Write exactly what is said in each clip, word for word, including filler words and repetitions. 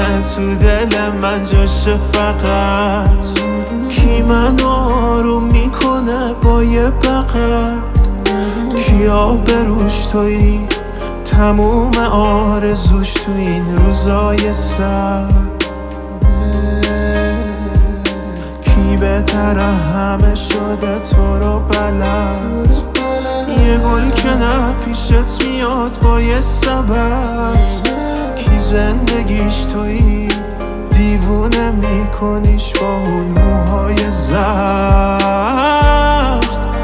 تو دل من جاشه فقط؟ کی من آروم میکنه با یه بغل؟ کی آبروش تویی تموم آرزوش تو این روزای سر؟ کی بهتر همه شده تو رو بلد؟ یه گل که نه پیشت میاد با یه سبب. کی زندگیش تویی دیوونه میکنیش با اون موهای زرد؟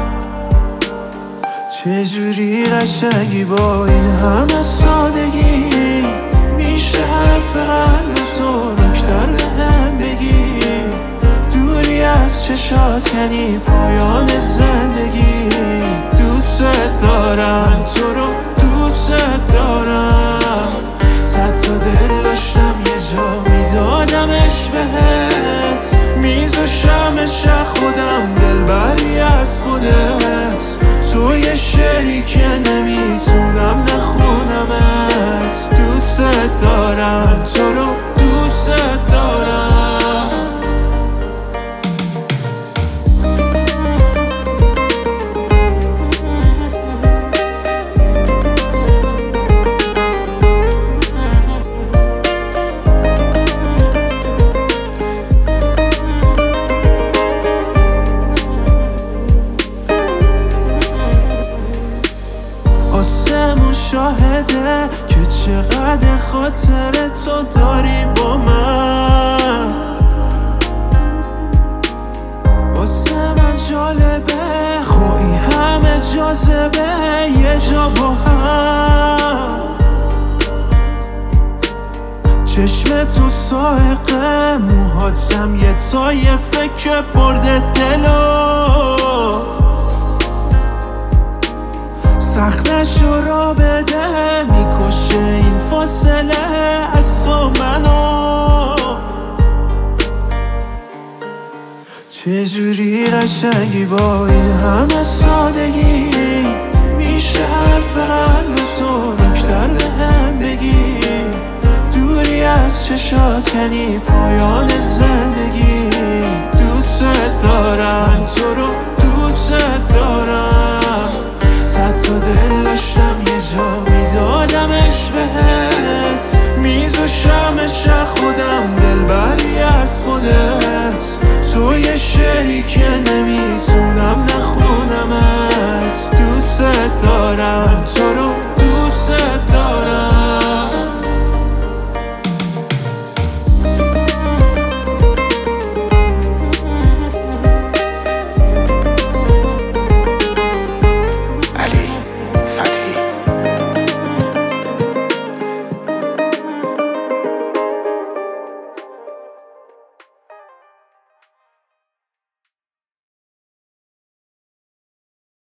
چجوری قشنگی با این همه سادگی میشه حرف قلب تو دکتر بهم بگی؟ دوری از چشات یعنی پایان زندگی. دوست دارم تو رو دوست دارم، صد تا دل داشتم یه جا میدادمش بهت. میذاشمش از خودم دلبری از خودت. تو یه شعری که نمیتونم نخونمت. دوست دارم تو رو دوست دارم. آسمون شاهده که چقدر خاطر تو داری با من. واسه من جالبه خوی همه جاذبه یه جا با هم. چشم تو سائقه موهاتم یه طایفه که برده دلو. سخت نشو را بده میکشه این فاصله از تو منو. چجوری قشنگی با این همه سادگی میشه حرف قلب تو دکتر بهم بگی؟ دوری از چشات یعنی پایان زندگی.